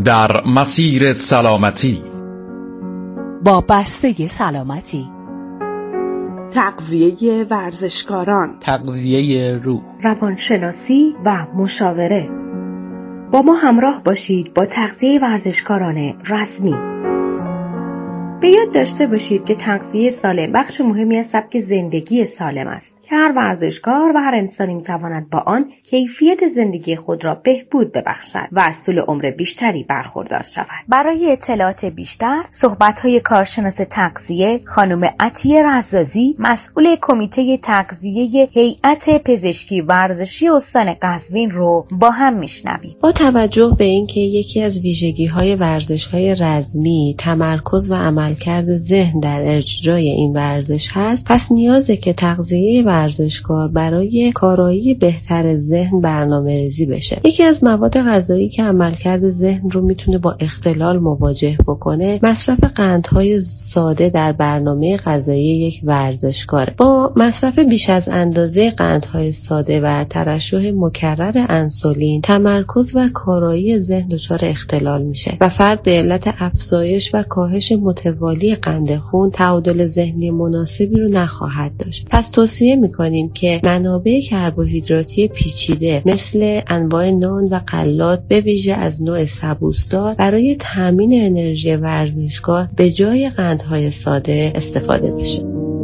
در مسیر سلامتی با بسته سلامتی، تغذیه ورزشکاران، تغذیه روح، روانشناسی و مشاوره. با ما همراه باشید با تغذیه ورزشکاران رسمی. به یاد داشته باشید که تغذیه سالم بخش مهمی از سبک زندگی سالم است که هر ورزشکار و هر انسانی میتواند با آن کیفیت زندگی خود را بهبود ببخشد و از طول عمر بیشتری برخوردار شود. برای اطلاعات بیشتر صحبت‌های کارشناس تغذیه خانم عطیه رزازی، مسئول کمیته تغذیه هیئت پزشکی ورزشی استان قزوین رو با هم میشنویم. با توجه به اینکه یکی از ویژگی‌های ورزش‌های رزمی تمرکز و عملکرد ذهن در اجرای این ورزش هست، پس نیازه که تغذیه ورزشکار برای کارایی بهتر ذهن برنامه‌ریزی بشه. یکی از مواد غذایی که عملکرد ذهن رو میتونه با اختلال مواجه بکنه، مصرف قندهای ساده در برنامه غذایی یک ورزشکاره. با مصرف بیش از اندازه قندهای ساده و ترشح مکرر انسولین، تمرکز و کارایی ذهن دچار اختلال میشه و فرد به علت افزایش و کاهش متوالی قند خون تعادل ذهنی مناسبی رو نخواهد داشت. پس توصیه میکنیم که منابع کربوهیدراتی پیچیده مثل انواع نان و غلات به ویژه از نوع سبوسدار برای تامین انرژی ورزشکار به جای قندهای ساده استفاده بشه.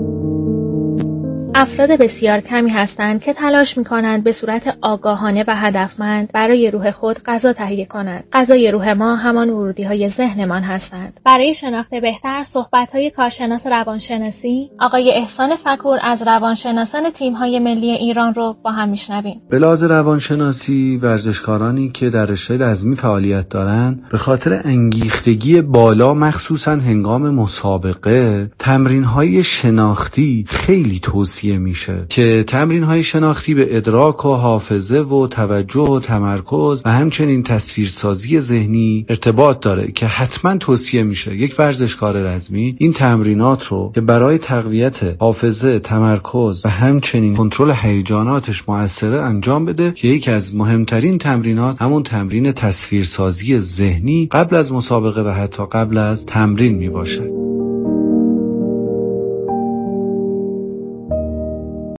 افراد بسیار کمی هستند که تلاش می‌کنند به صورت آگاهانه و هدفمند برای روح خود غذا تهیه کنند. غذای روح ما همان ورودی‌های ذهنمان هستند. برای شناخت بهتر صحبت‌های کارشناس روانشناسی آقای احسان فکور از روانشناسان تیم‌های ملی ایران رو با هم می‌شنویم. به لحاظ روانشناسی، ورزشکارانی که در رشته رزمی فعالیت دارند به خاطر انگیختگی بالا مخصوصاً هنگام مسابقه تمرین‌های شناختی خیلی توصیه میشه که تمرین‌های شناختی به ادراک و حافظه و توجه و تمرکز و همچنین تصویرسازی ذهنی ارتباط داره که حتما توصیه میشه یک ورزشکار رزمی این تمرینات رو که برای تقویت حافظه، تمرکز و همچنین کنترل هیجاناتش موثره انجام بده که یکی از مهمترین تمرینات همون تمرین تصویرسازی ذهنی قبل از مسابقه و حتی قبل از تمرین میباشد.